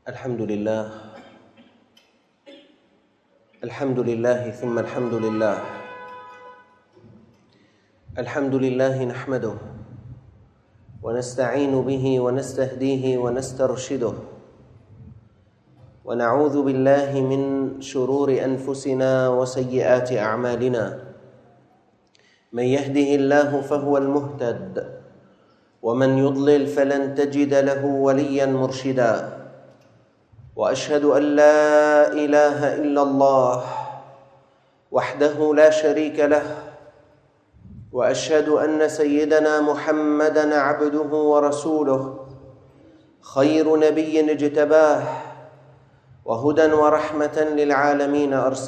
الحمد لله ثم الحمد لله. الحمد لله نحمده ونستعين به ونستهديه ونسترشده، ونعوذ بالله من شرور أنفسنا وسيئات أعمالنا. من يهده الله فهو المهتد، ومن يضلل فلن تجد له وليا مرشدا. وأشهد أن لا إله إلا الله وحده لا شريك له، وأشهد أن سيدنا محمدًا عبده ورسوله، خير نبي اجتباه، وهدى ورحمة للعالمين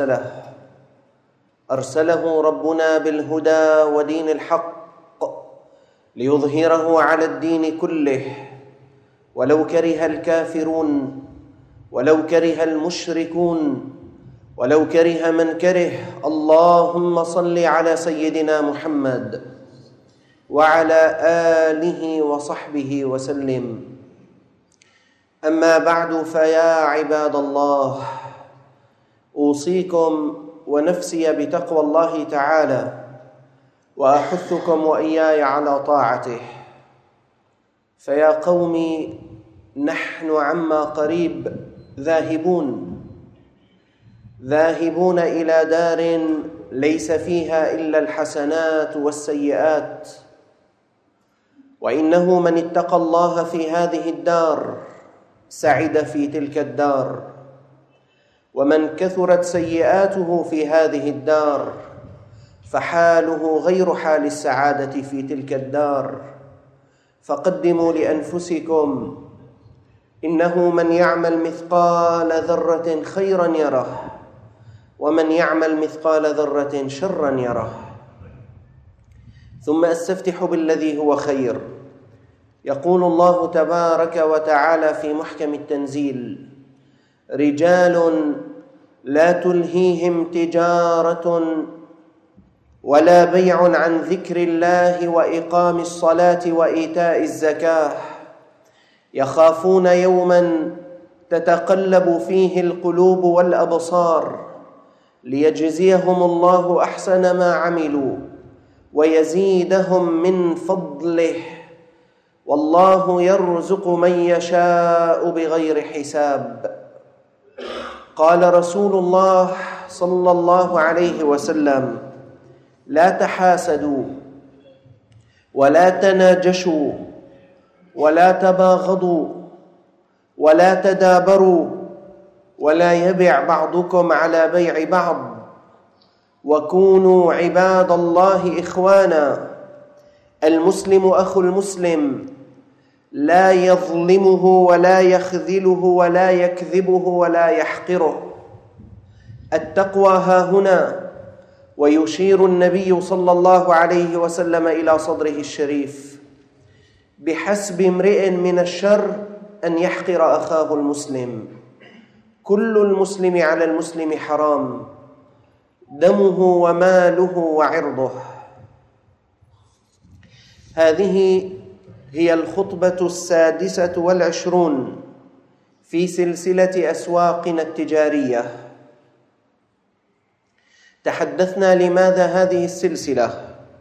أرسله ربنا بالهدى ودين الحق ليظهره على الدين كله، ولو كره الكافرون، ولو كره المشركون، ولو كره من كره. اللهم صل على سيدنا محمد وعلى آله وصحبه وسلم. أما بعد، فيا عباد الله، أوصيكم ونفسي بتقوى الله تعالى، وأحثكم وإياي على طاعته. فيا قومي، نحن عما قريب ذاهبون إلى دار ليس فيها إلا الحسنات والسيئات، وإنه من اتقى الله في هذه الدار سعد في تلك الدار، ومن كثرت سيئاته في هذه الدار فحاله غير حال السعادة في تلك الدار. فقدموا لأنفسكم، إنه من يعمل مثقال ذرة خيرا يره، ومن يعمل مثقال ذرة شرا يره. ثم أستفتح بالذي هو خير. يقول الله تبارك وتعالى في محكم التنزيل: رجال لا تلهيهم تجارة ولا بيع عن ذكر الله وإقام الصلاة وإيتاء الزكاة، يخافون يوما تتقلب فيه القلوب والأبصار، ليجزيهم الله أحسن ما عملوا ويزيدهم من فضله، والله يرزق من يشاء بغير حساب. قال رسول الله صلى الله عليه وسلم: لا تحاسدوا، ولا تناجشوا، ولا تباغضوا، ولا تدابروا، ولا يبع بعضكم على بيع بعض، وكونوا عباد الله إخوانا. المسلم أخو المسلم، لا يظلمه ولا يخذله ولا يكذبه ولا يحقره. التقوى ها هنا. ويشير النبي صلى الله عليه وسلم إلى صدره الشريف: بحسب امرئ من الشر أن يحقر أخاه المسلم. كل المسلم على المسلم حرام، دمه وماله وعرضه. هذه هي الخطبة 26 في سلسلة أسواقنا التجارية. تحدثنا لماذا هذه السلسلة؟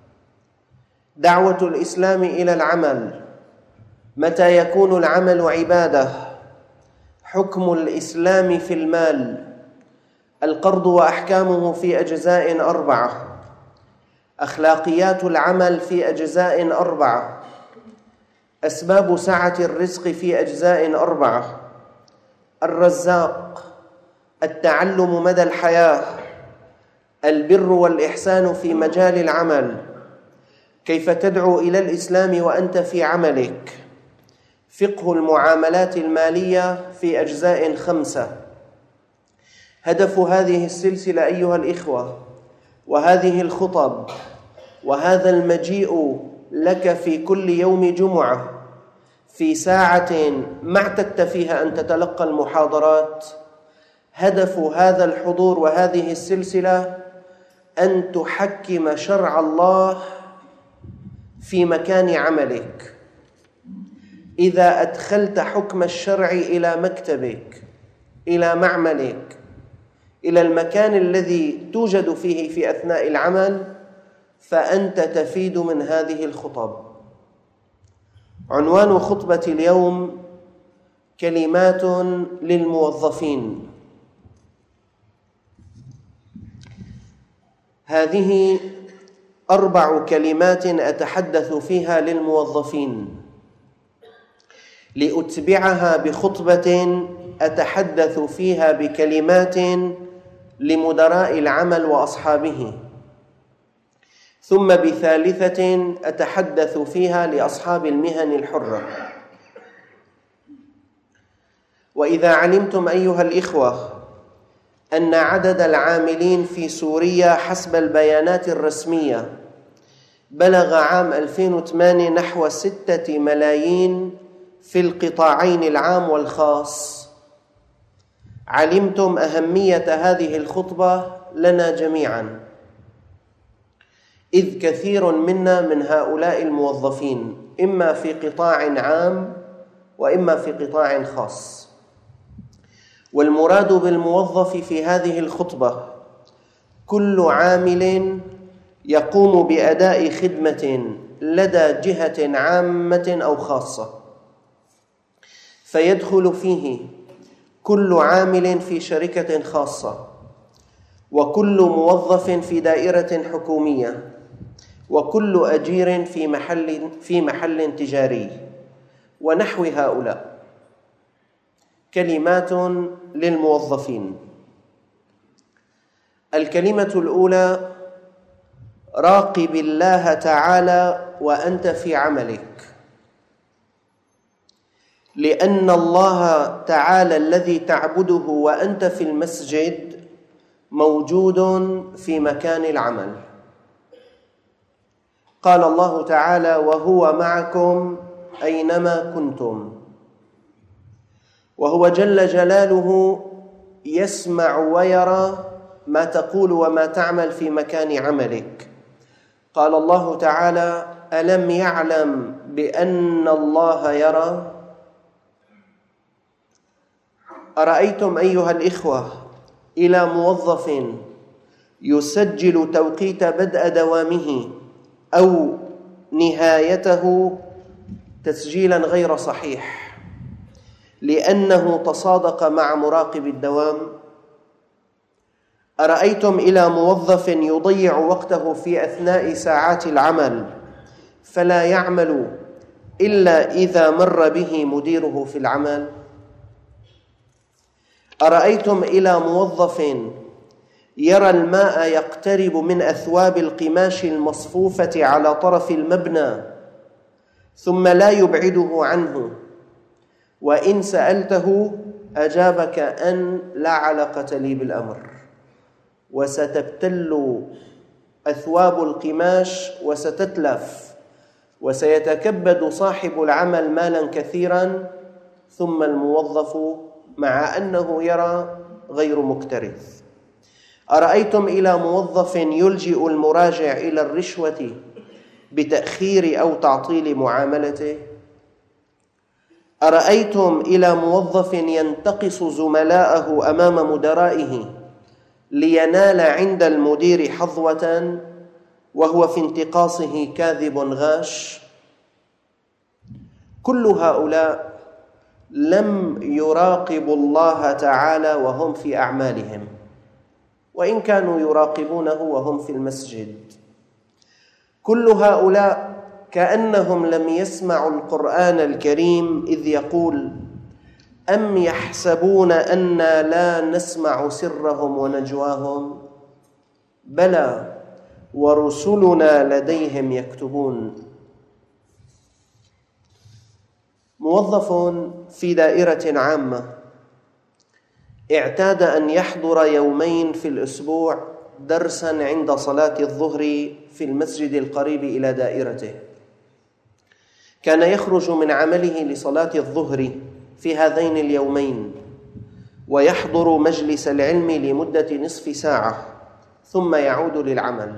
دعوة الإسلام إلى العمل. متى يكون العمل عبادة؟ حكم الإسلام في المال. القرض وأحكامه في أجزاء 4. أخلاقيات العمل في أجزاء 4. أسباب سعة الرزق في أجزاء 4. الرزاق. التعلم مدى الحياة. البر والإحسان في مجال العمل. كيف تدعو إلى الإسلام وأنت في عملك. فقه المعاملات المالية في أجزاء 5. هدف هذه السلسلة أيها الإخوة، وهذه الخطب، وهذا المجيء لك في كل يوم جمعة في ساعة ما اعتدت فيها أن تتلقى المحاضرات، هدف هذا الحضور وهذه السلسلة أن تحكم شرع الله في مكان عملك. إذا أدخلت حكم الشرع إلى مكتبك، إلى معملك، إلى المكان الذي توجد فيه في أثناء العمل، فأنت تفيد من هذه الخطب. عنوان خطبة اليوم: كلمات للموظفين. هذه 4 كلمات أتحدث فيها للموظفين، لأتبعها بخطبة أتحدث فيها بكلمات لمدراء العمل وأصحابه، ثم بثالثة أتحدث فيها لأصحاب المهن الحرة. وإذا علمتم أيها الإخوة أن عدد العاملين في سوريا حسب البيانات الرسمية بلغ عام 2008 نحو 6 ملايين في القطاعين العام والخاص، علمتم أهمية هذه الخطبة لنا جميعا، إذ كثير منا من هؤلاء الموظفين إما في قطاع عام وإما في قطاع خاص. والمراد بالموظف في هذه الخطبة كل عامل يقوم بأداء خدمة لدى جهة عامة أو خاصة، فيدخل فيه كل عامل في شركة خاصة، وكل موظف في دائرة حكومية، وكل أجير في محل تجاري، ونحو هؤلاء. كلمات للموظفين. الكلمة الأولى: راقب الله تعالى وأنت في عملك، لأن الله تعالى الذي تعبده وأنت في المسجد موجود في مكان العمل. قال الله تعالى: وهو معكم أينما كنتم. وهو جل جلاله يسمع ويرى ما تقول وما تعمل في مكان عملك. قال الله تعالى: ألم يعلم بأن الله يرى؟ أرأيتم أيها الإخوة إلى موظف يسجل توقيت بدء دوامه أو نهايته تسجيلا غير صحيح لأنه تصادق مع مراقب الدوام؟ أرأيتم إلى موظف يضيع وقته في أثناء ساعات العمل فلا يعمل إلا إذا مر به مديره في العمل؟ أرأيتم إلى موظف يرى الماء يقترب من أثواب القماش المصفوفة على طرف المبنى ثم لا يبعده عنه، وإن سألته أجابك أن لا علاقة لي بالأمر، وستبتل أثواب القماش وستتلف، وسيتكبد صاحب العمل مالا كثيرا، ثم الموظف مع أنه يرى غير مكترث. أرأيتم إلى موظف يلجئ المراجع إلى الرشوة بتأخير أو تعطيل معاملته؟ أرأيتم إلى موظف ينتقص زملاءه أمام مدرائه لينال عند المدير حظوة وهو في انتقاصه كاذب غاش؟ كل هؤلاء لم يراقبوا الله تعالى وهم في أعمالهم، وإن كانوا يراقبونه وهم في المسجد. كل هؤلاء كأنهم لم يسمعوا القرآن الكريم إذ يقول: أم يحسبون أنا لا نسمع سرهم ونجواهم؟ بلى ورسلنا لديهم يكتبون. موظف في دائرة عامة اعتاد أن يحضر يومين في الأسبوع درسا عند صلاة الظهر في المسجد القريب إلى دائرته. كان يخرج من عمله لصلاة الظهر في هذين اليومين ويحضر مجلس العلم لمدة نصف ساعة ثم يعود للعمل،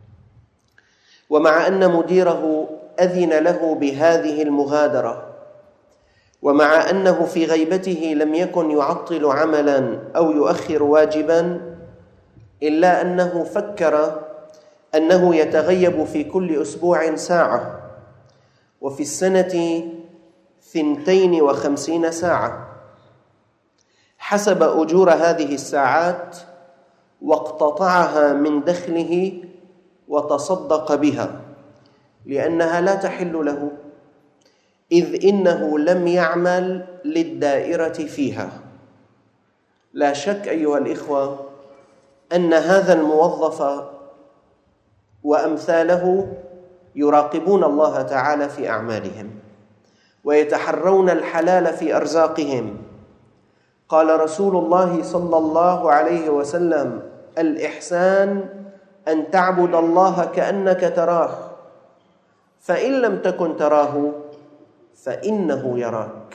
ومع أن مديره أذن له بهذه المغادرة ومع أنه في غيبته لم يكن يعطل عملا أو يؤخر واجبا، إلا أنه فكر أنه يتغيب في كل أسبوع ساعة، وفي السنة 52 ساعة، حسب أجور هذه الساعات واقتطعها من دخله وتصدق بها، لأنها لا تحل له، إذ إنه لم يعمل للدائرة فيها. لا شك أيها الإخوة أن هذا الموظف وأمثاله يراقبون الله تعالى في أعمالهم ويتحرون الحلال في أرزاقهم. قال رسول الله صلى الله عليه وسلم: الإحسان أن تعبد الله كأنك تراه، فإن لم تكن تراه فإنه يراك.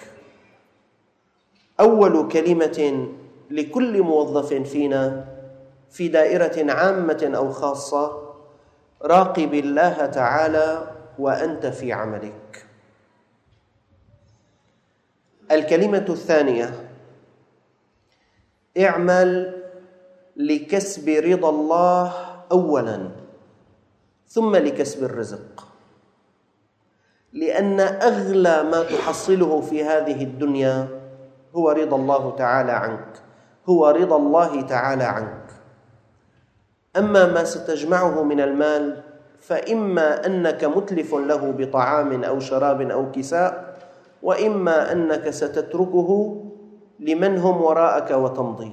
أول كلمة لكل موظف فينا في دائرة عامة أو خاصة: راقب الله تعالى وأنت في عملك. الكلمة الثانية: اعمل لكسب رضا الله أولا، ثم لكسب الرزق، لأن أغلى ما تحصله في هذه الدنيا هو رضا الله تعالى عنك، هو رضا الله تعالى عنك. أما ما ستجمعه من المال فإما أنك متلف له بطعام أو شراب أو كساء، وإما أنك ستتركه لمن هم وراءك وتمضي.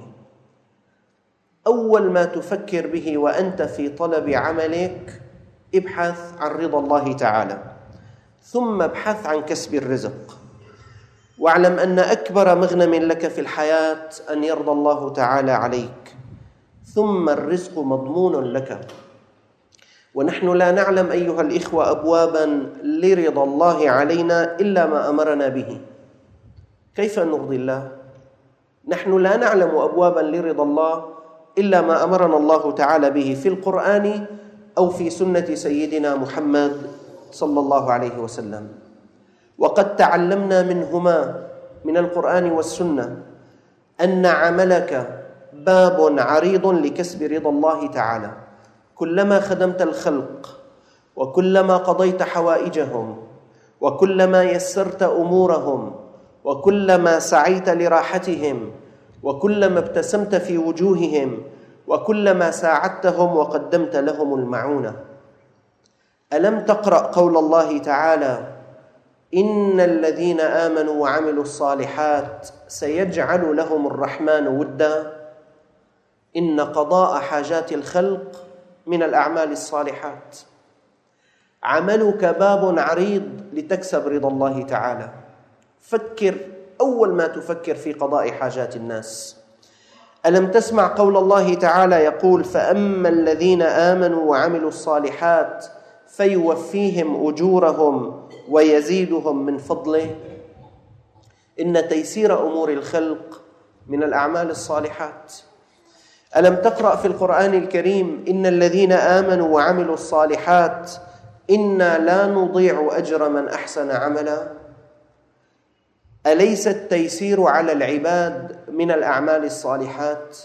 أول ما تفكر به وأنت في طلب عملك ابحث عن رضا الله تعالى، ثم ابحث عن كسب الرزق. واعلم أن أكبر مغنم لك في الحياة أن يرضى الله تعالى عليك، ثم الرزق مضمون لك. ونحن لا نعلم أيها الإخوة أبوابا لرضا الله علينا إلا ما أمرنا به. كيف نرضي الله؟ نحن لا نعلم أبوابا لرضا الله إلا ما أمرنا الله تعالى به في القرآن أو في سنة سيدنا محمد صلى الله عليه وسلم. وقد تعلمنا منهما، من القرآن والسنة، أن عملك باب عريض لكسب رضا الله تعالى. كلما خدمت الخلق، وكلما قضيت حوائجهم، وكلما يسرت أمورهم، وكلما سعيت لراحتهم، وكلما ابتسمت في وجوههم، وكلما ساعدتهم وقدمت لهم المعونة. ألم تقرأ قول الله تعالى: إن الذين آمنوا وعملوا الصالحات سيجعل لهم الرحمن ودا؟ إن قضاء حاجات الخلق من الأعمال الصالحات. عملك باب عريض لتكسب رضا الله تعالى. فكر أول ما تفكر في قضاء حاجات الناس. ألم تسمع قول الله تعالى يقول: فأما الذين آمنوا وعملوا الصالحات فيوفيهم أجورهم ويزيدهم من فضله. إن تيسير أمور الخلق من الأعمال الصالحات. ألم تقرأ في القرآن الكريم: إن الذين آمنوا وعملوا الصالحات إنا لا نضيع أجر من أحسن عملا؟ أليس التيسير على العباد من الأعمال الصالحات؟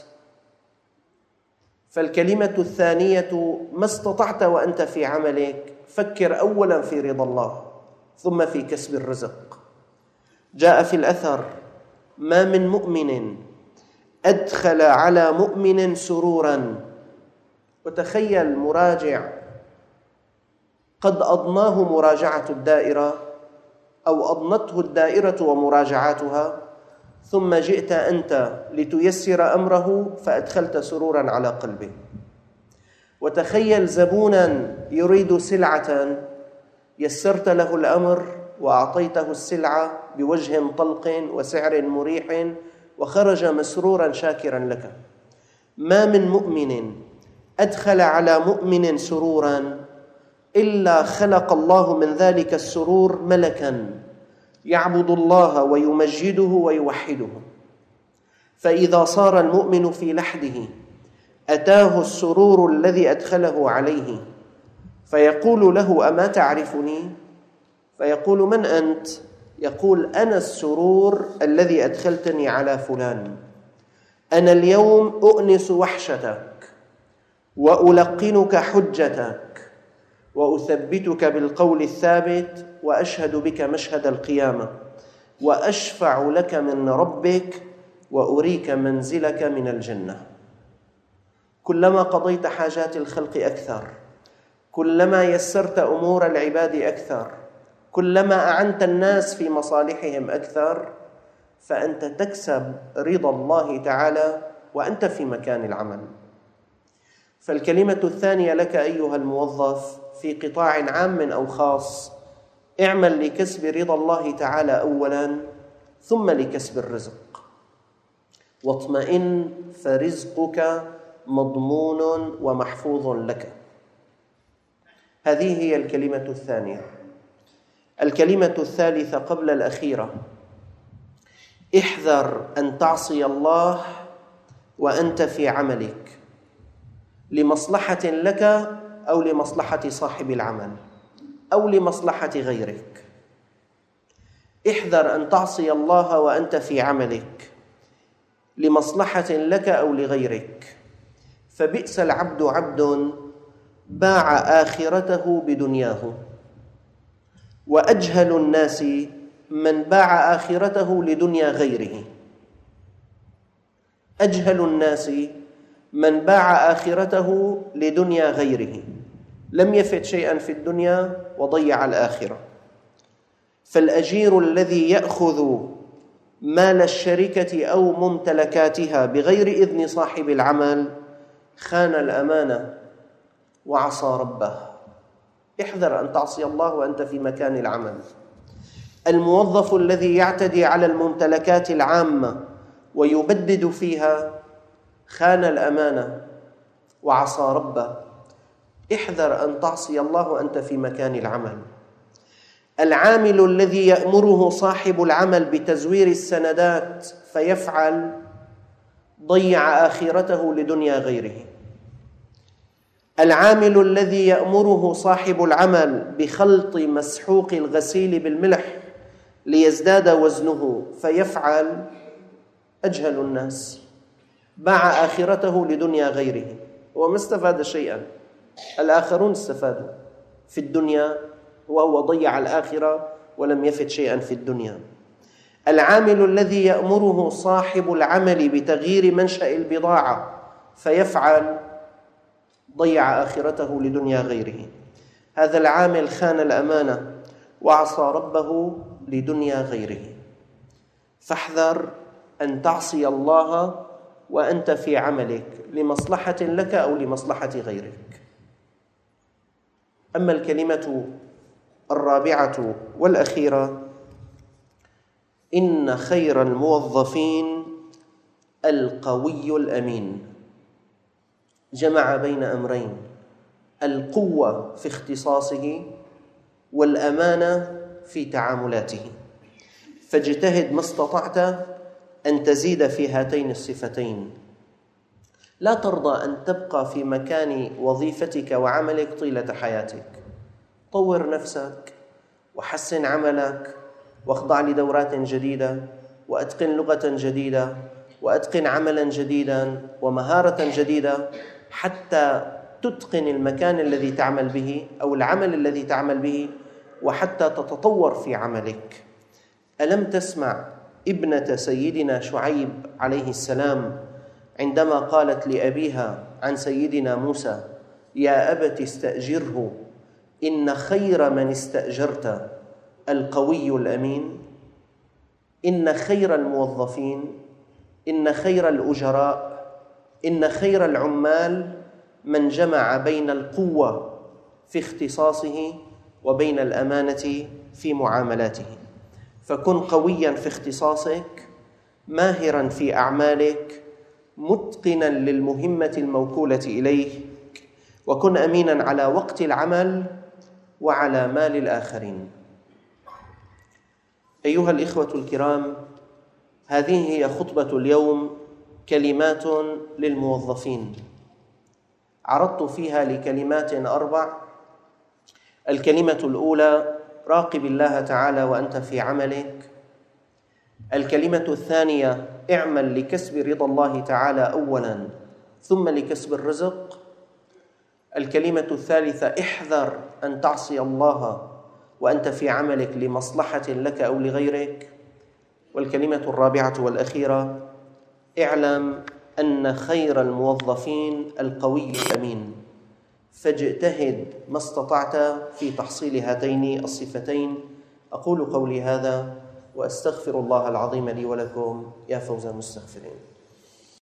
فالكلمة الثانية: ما استطعت وأنت في عملك فكر أولا في رضا الله ثم في كسب الرزق. جاء في الأثر: ما من مؤمن أدخل على مؤمن سرورا. وتخيل مراجع قد أضناه مراجعة الدائرة أو أضنته الدائرة ومراجعاتها، ثم جئت أنت لتيسر أمره فأدخلت سرورا على قلبه. وتخيل زبونا يريد سلعة، يسرت له الأمر وأعطيته السلعة بوجه طلق وسعر مريح وخرج مسرورا شاكرا لك. ما من مؤمن أدخل على مؤمن سرورا إلا خلق الله من ذلك السرور ملكا يعبد الله ويمجده ويوحده. فإذا صار المؤمن في لحده أتاه السرور الذي أدخله عليه، فيقول له: أما تعرفني؟ فيقول: من أنت؟ يقول: أنا السرور الذي أدخلتني على فلان، أنا اليوم أؤنس وحشتك وألقنك حجتك وأثبتك بالقول الثابت وأشهد بك مشهد القيامة وأشفع لك من ربك وأريك منزلك من الجنة. كلما قضيت حاجات الخلق أكثر، كلما يسرت أمور العباد أكثر، كلما أعنت الناس في مصالحهم أكثر، فأنت تكسب رضا الله تعالى وأنت في مكان العمل. فالكلمة الثانية لك أيها الموظف في قطاع عام أو خاص: اعمل لكسب رضا الله تعالى أولا، ثم لكسب الرزق. واطمئن فرزقك مضمون ومحفوظ لك. هذه هي الكلمة الثانية. الكلمة الثالثة قبل الأخيرة: احذر أن تعصي الله وأنت في عملك، لمصلحة لك أو لمصلحة صاحب العمل أو لمصلحة غيرك. احذر أن تعصي الله وأنت في عملك، لمصلحة لك أو لغيرك. فبئس العبد عبد باع آخرته بدنياه، وأجهل الناس من باع آخرته لدنيا غيره. أجهل الناس من باع آخرته لدنيا غيره، لم يفت شيئا في الدنيا وضيع الآخرة. فالأجير الذي يأخذ مال الشركة أو ممتلكاتها بغير إذن صاحب العمل خان الأمانة وعصى ربه. احذر أن تعصي الله وأنت في مكان العمل. الموظف الذي يعتدي على الممتلكات العامة ويبدد فيها خان الأمانة وعصى ربه. احذر أن تعصي الله وأنت في مكان العمل. العامل الذي يأمره صاحب العمل بتزوير السندات فيفعل ضيع آخرته لدنيا غيره. العامل الذي يأمره صاحب العمل بخلط مسحوق الغسيل بالملح ليزداد وزنه فيفعل أجهل الناس، باع آخرته لدنيا غيره وما استفاد شيئا. الآخرون استفادوا في الدنيا وهو ضيع الآخرة ولم يفد شيئا في الدنيا. العامل الذي يأمره صاحب العمل بتغيير منشأ البضاعة فيفعل ضيع آخرته لدنيا غيره. هذا العامل خان الأمانة وعصى ربه لدنيا غيره. فاحذر أن تعصي الله وأنت في عملك، لمصلحة لك أو لمصلحة غيرك. أما الكلمة الرابعة والأخيرة: إن خير الموظفين القوي الأمين. جمع بين أمرين: القوة في اختصاصه والأمانة في تعاملاته. فاجتهد ما استطعت أن تزيد في هاتين الصفتين. لا ترضى أن تبقى في مكان وظيفتك وعملك طيلة حياتك. طور نفسك وحسن عملك واخضع لدورات جديدة وأتقن لغة جديدة وأتقن عملا جديدا ومهارة جديدة حتى تتقن المكان الذي تعمل به أو العمل الذي تعمل به، وحتى تتطور في عملك. ألم تسمع ابنة سيدنا شعيب عليه السلام عندما قالت لأبيها عن سيدنا موسى: يا أبت استأجره إن خير من استأجرت القوي الأمين؟ إن خير الموظفين، إن خير الأجراء، إن خير العمال من جمع بين القوة في اختصاصه وبين الأمانة في معاملاته. فكن قوياً في اختصاصك، ماهراً في أعمالك، متقناً للمهمة الموكولة إليك، وكن أميناً على وقت العمل وعلى مال الآخرين. أيها الإخوة الكرام، هذه هي خطبة اليوم، كلمات للموظفين. عرضت فيها لكلمات 4. الكلمة الأولى: راقب الله تعالى وأنت في عملك. الكلمة الثانية: اعمل لكسب رضا الله تعالى أولا ثم لكسب الرزق. الكلمة الثالثة: احذر أن تعصي الله وأنت في عملك لمصلحة لك أو لغيرك. والكلمة الرابعة والأخيرة: اعلم أن خير الموظفين القوي الأمين، فاجتهد ما استطعت في تحصيل هاتين الصفتين. أقول قولي هذا وأستغفر الله العظيم لي ولكم. يا فوز المستغفرين.